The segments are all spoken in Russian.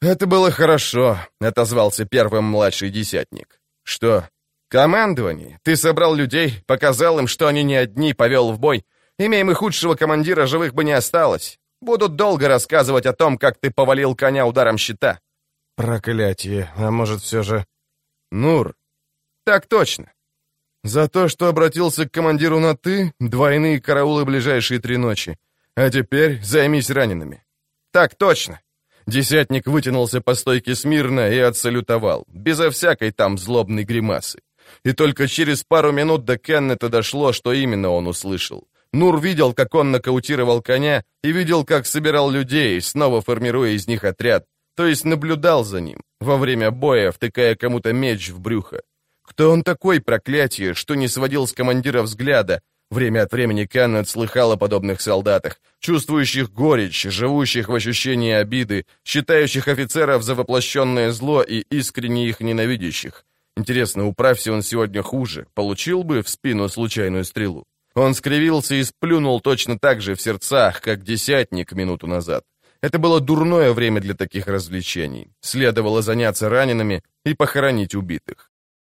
«Это было хорошо», — отозвался первым младший десятник. «Что? Командование? Ты собрал людей, показал им, что они не одни, повел в бой. Имеем и худшего командира, живых бы не осталось. Будут долго рассказывать о том, как ты повалил коня ударом щита». «Проклятие, а может все же...» «Нур». «Так точно». «За то, что обратился к командиру на «ты», двойные караулы ближайшие 3 ночи. А теперь займись ранеными». «Так точно». Десятник вытянулся по стойке смирно и отсалютовал, безо всякой там злобной гримасы. И только через пару минут до Кеннета дошло, что именно он услышал. Нур видел, как он нокаутировал коня, и видел, как собирал людей, снова формируя из них отряд, то есть наблюдал за ним, во время боя втыкая кому-то меч в брюхо. Кто он такой, проклятие, что не сводил с командира взгляда? Время от времени Кеннет слыхал о подобных солдатах, чувствующих горечь, живущих в ощущении обиды, считающих офицеров за воплощенное зло и искренне их ненавидящих. Интересно, управься он сегодня хуже, получил бы в спину случайную стрелу? Он скривился и сплюнул точно так же в сердцах, как десятник минуту назад. Это было дурное время для таких развлечений. Следовало заняться ранеными и похоронить убитых.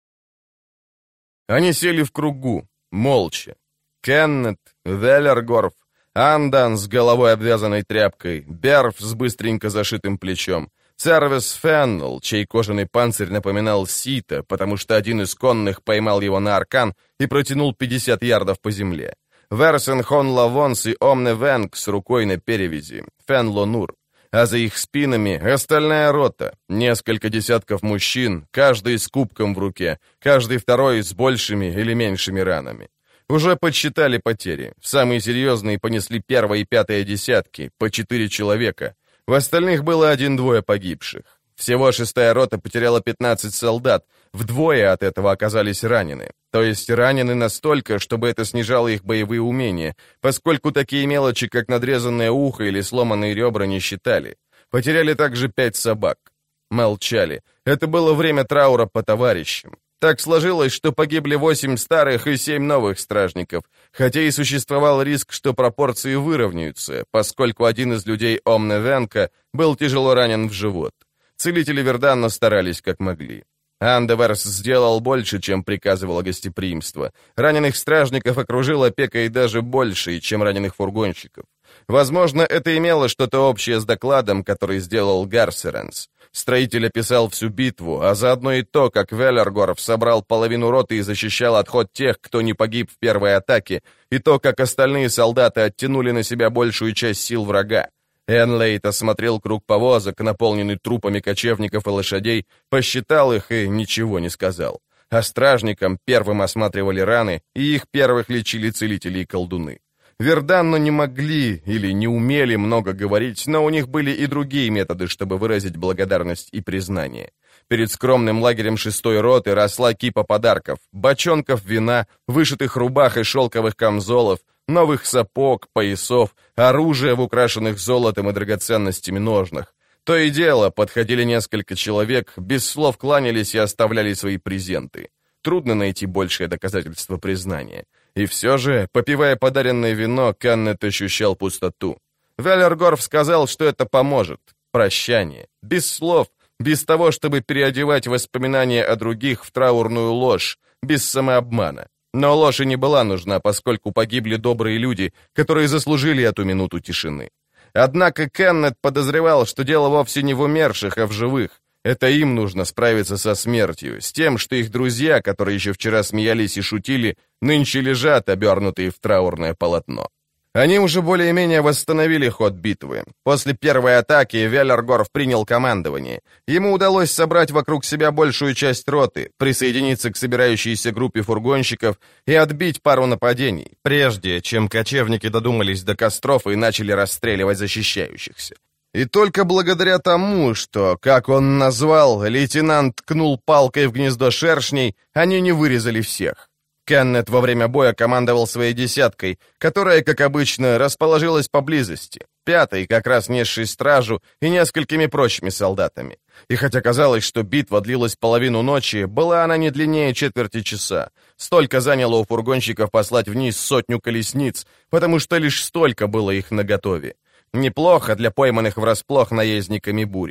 Они сели в кругу, молча. Кеннет, Веллергорф, Андан с головой обвязанной тряпкой, Берф с быстренько зашитым плечом, Сервис Феннел, чей кожаный панцирь напоминал сито, потому что один из конных поймал его на аркан и протянул 50 ярдов по земле. Версен Хон Лавонс и Омне Венг с рукой на перевязи, Фенло Нур. А за их спинами остальная рота, несколько десятков мужчин, каждый с кубком в руке, каждый второй с большими или меньшими ранами. Уже подсчитали потери. Самые серьезные понесли 1 и 5 десятки, по 4 человека. В остальных было 1-2 погибших. Всего 6-я рота потеряла 15 солдат, вдвое от этого оказались ранены. То есть ранены настолько, чтобы это снижало их боевые умения, поскольку такие мелочи, как надрезанное ухо или сломанные ребра, не считали. Потеряли также 5 собак. Молчали. Это было время траура по товарищам. Так сложилось, что погибли 8 старых и 7 новых стражников, хотя и существовал риск, что пропорции выровняются, поскольку один из людей Омне Венка был тяжело ранен в живот. Целители Верданна старались как могли. Андеверс сделал больше, чем приказывало гостеприимство. Раненых стражников окружил опекой даже больше, чем раненых фургонщиков. Возможно, это имело что-то общее с докладом, который сделал Гарсеренс. Строитель описал всю битву, а заодно и то, как Веллергорф собрал половину роты и защищал отход тех, кто не погиб в первой атаке, и то, как остальные солдаты оттянули на себя большую часть сил врага. Энлейт осмотрел круг повозок, наполненный трупами кочевников и лошадей, посчитал их и ничего не сказал. А стражникам первым осматривали раны, и их первых лечили целители и колдуны. Верданну не могли или не умели много говорить, но у них были и другие методы, чтобы выразить благодарность и признание. Перед скромным лагерем 6-й роты росла кипа подарков, бочонков вина, вышитых рубах и шелковых камзолов, новых сапог, поясов, оружия в украшенных золотом и драгоценностями ножнах. То и дело, подходили несколько человек, без слов кланялись и оставляли свои презенты. Трудно найти большее доказательство признания. И все же, попивая подаренное вино, Кеннет ощущал пустоту. Веллергорф сказал, что это поможет. Прощание. Без слов, без того, чтобы переодевать воспоминания о других в траурную ложь, без самообмана. Но ложь и не была нужна, поскольку погибли добрые люди, которые заслужили эту минуту тишины. Однако Кеннет подозревал, что дело вовсе не в умерших, а в живых. Это им нужно справиться со смертью, с тем, что их друзья, которые еще вчера смеялись и шутили, нынче лежат, обернутые в траурное полотно. Они уже более-менее восстановили ход битвы. После первой атаки Веллергорф принял командование. Ему удалось собрать вокруг себя большую часть роты, присоединиться к собирающейся группе фургонщиков и отбить пару нападений, прежде чем кочевники додумались до костров и начали расстреливать защищающихся. И только благодаря тому, что, как он назвал, лейтенант ткнул палкой в гнездо шершней, они не вырезали всех. Кеннет во время боя командовал своей десяткой, которая, как обычно, расположилась поблизости, 5-й, как раз несшей стражу, и несколькими прочими солдатами. И хотя казалось, что битва длилась половину ночи, была она не длиннее четверти часа. Столько заняло у фургонщиков послать вниз 100 колесниц, потому что лишь столько было их наготове. Неплохо для пойманных врасплох наездниками бури.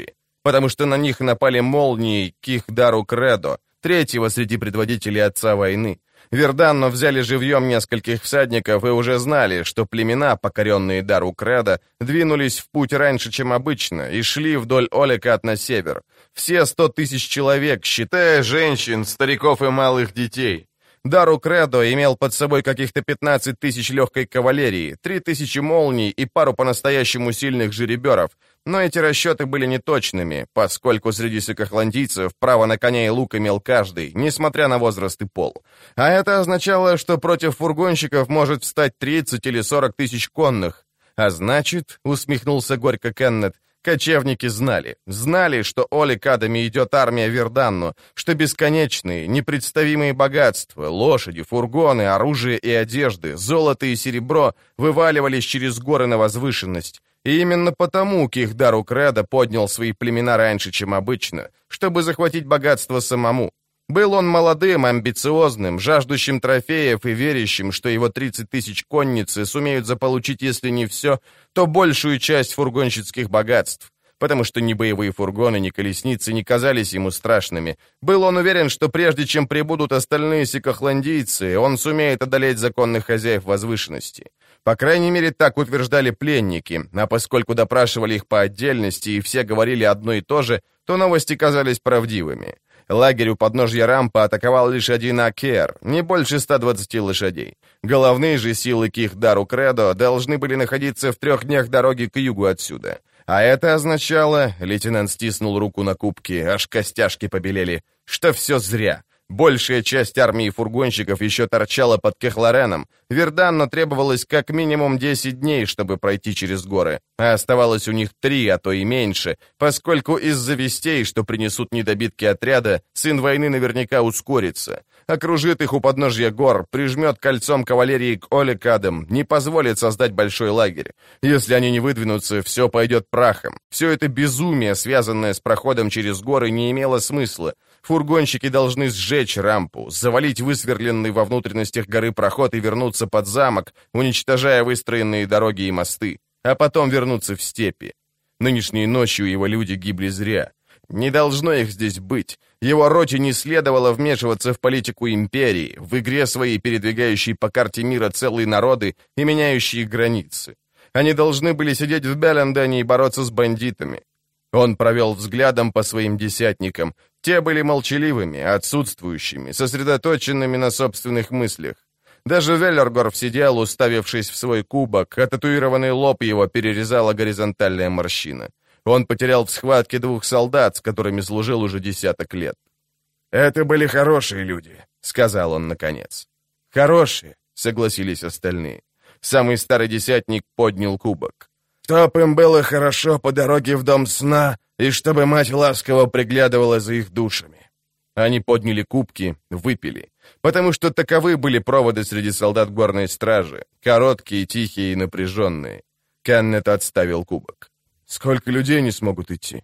потому что на них напали молнии Кихдару Кредо, третьего среди предводителей Отца войны. Верданно взяли живьем нескольких всадников и уже знали, что племена, покоренные Дару Кредо, двинулись в путь раньше, чем обычно, и шли вдоль Олекат на север. Все 100 тысяч человек, считая женщин, стариков и малых детей. Дару Кредо имел под собой каких-то 15 тысяч легкой кавалерии, 3 тысячи молний и пару по-настоящему сильных жереберов, но эти расчеты были неточными, поскольку среди сикохландийцев право на коня и лук имел каждый, несмотря на возраст и пол. А это означало, что против фургонщиков может встать 30 или 40 тысяч конных. А значит, усмехнулся горько Кеннет, кочевники знали, что Олекадами идет армия Верданну, что бесконечные, непредставимые богатства, лошади, фургоны, оружие и одежды, золото и серебро вываливались через горы на возвышенность. И именно потому Кихдару Кредо поднял свои племена раньше, чем обычно, чтобы захватить богатство самому. Был он молодым, амбициозным, жаждущим трофеев и верящим, что его 30 тысяч конницы сумеют заполучить, если не все, то большую часть фургонщицких богатств. Потому что ни боевые фургоны, ни колесницы не казались ему страшными. Был он уверен, что прежде чем прибудут остальные сикохландийцы, он сумеет одолеть законных хозяев возвышенности. По крайней мере, так утверждали пленники, а поскольку допрашивали их по отдельности и все говорили одно и то же, то новости казались правдивыми. Лагерь у подножья рампа атаковал лишь один Акер, не больше 120 лошадей. Головные же силы Кихдару Кредо должны были находиться в 3 днях дороги к югу отсюда. А это означало, лейтенант стиснул руку на кубке, аж костяшки побелели, что все зря. Большая часть армии фургонщиков еще торчала под Кехлареном. Верданно требовалось как минимум 10 дней, чтобы пройти через горы, а оставалось у них 3, а то и меньше, поскольку из-за вестей, что принесут недобитки отряда, сын войны наверняка ускорится. Окружит их у подножья гор, прижмет кольцом кавалерии к Олекадам, не позволит создать большой лагерь. Если они не выдвинутся, все пойдет прахом. Все это безумие, связанное с проходом через горы, не имело смысла. Фургонщики должны сжечь рампу, завалить высверленный во внутренностях горы проход и вернуться под замок, уничтожая выстроенные дороги и мосты, а потом вернуться в степи. Нынешней ночью его люди гибли зря. Не должно их здесь быть. Его роте не следовало вмешиваться в политику империи, в игре своей передвигающей по карте мира целые народы и меняющие границы. Они должны были сидеть в Беллендене и бороться с бандитами. Он провел взглядом по своим десятникам. Те были молчаливыми, отсутствующими, сосредоточенными на собственных мыслях. Даже Веллергорф сидел, уставившись в свой кубок, а татуированный лоб его перерезала горизонтальная морщина. Он потерял в схватке 2 солдат, с которыми служил уже десяток лет. «Это были хорошие люди», — сказал он наконец. «Хорошие», — согласились остальные. Самый старый десятник поднял кубок. «Чтоб им было хорошо по дороге в дом сна, и чтобы мать ласково приглядывала за их душами». Они подняли кубки, выпили, потому что таковы были проводы среди солдат горной стражи, короткие, тихие и напряженные. Кеннет отставил кубок. «Сколько людей не смогут идти?»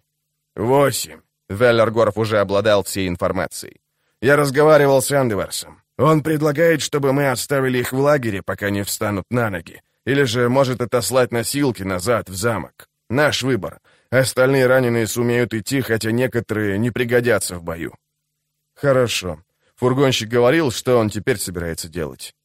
8. Веллергорф уже обладал всей информацией. «Я разговаривал с Андеверсом. Он предлагает, чтобы мы оставили их в лагере, пока не встанут на ноги. Или же может отослать носилки назад в замок. Наш выбор. Остальные раненые сумеют идти, хотя некоторые не пригодятся в бою». «Хорошо. Фургонщик говорил, что он теперь собирается делать».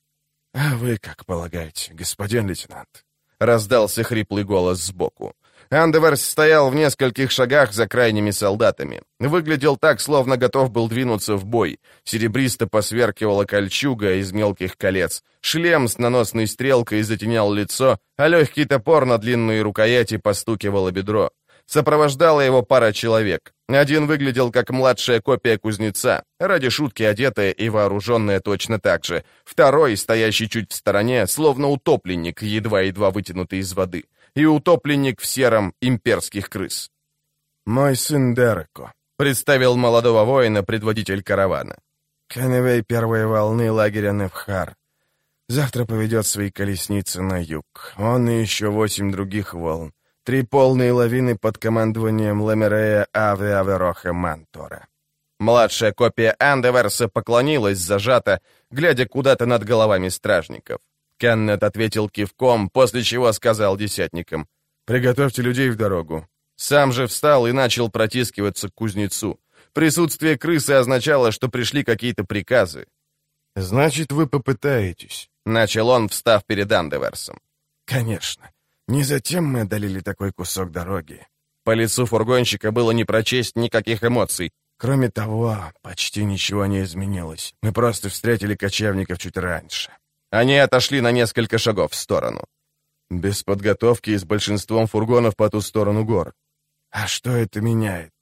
«А вы как полагаете, господин лейтенант?» — раздался хриплый голос сбоку. Андеверс стоял в нескольких шагах за крайними солдатами. Выглядел так, словно готов был двинуться в бой. Серебристо посверкивала кольчуга из мелких колец. Шлем с наносной стрелкой затенял лицо, а легкий топор на длинные рукояти постукивало бедро. Сопровождала его пара человек. Один выглядел как младшая копия кузнеца, ради шутки одетая и вооруженная точно так же. Второй, стоящий чуть в стороне, словно утопленник, едва-едва вытянутый из воды. И утопленник в сером имперских крыс. «Мой сын Дереко», — представил молодого воина предводитель каравана. «Конвей первой волны лагеря Невхар. Завтра поведет свои колесницы на юг. Он и еще 8 других волн. 3 полные лавины под командованием Лемерея Авероха Мантора». Младшая копия Андеверса поклонилась зажато, глядя куда-то над головами стражников. Кеннет ответил кивком, после чего сказал десятникам: «Приготовьте людей в дорогу». Сам же встал и начал протискиваться к кузнецу. Присутствие крысы означало, что пришли какие-то приказы. «Значит, вы попытаетесь», — начал он, встав перед Андеверсом. «Конечно. Не затем мы одолели такой кусок дороги». По лицу фургонщика было не прочесть никаких эмоций. «Кроме того, почти ничего не изменилось. Мы просто встретили кочевников чуть раньше». Они отошли на несколько шагов в сторону. «Без подготовки и с большинством фургонов по ту сторону гор». «А что это меняет?»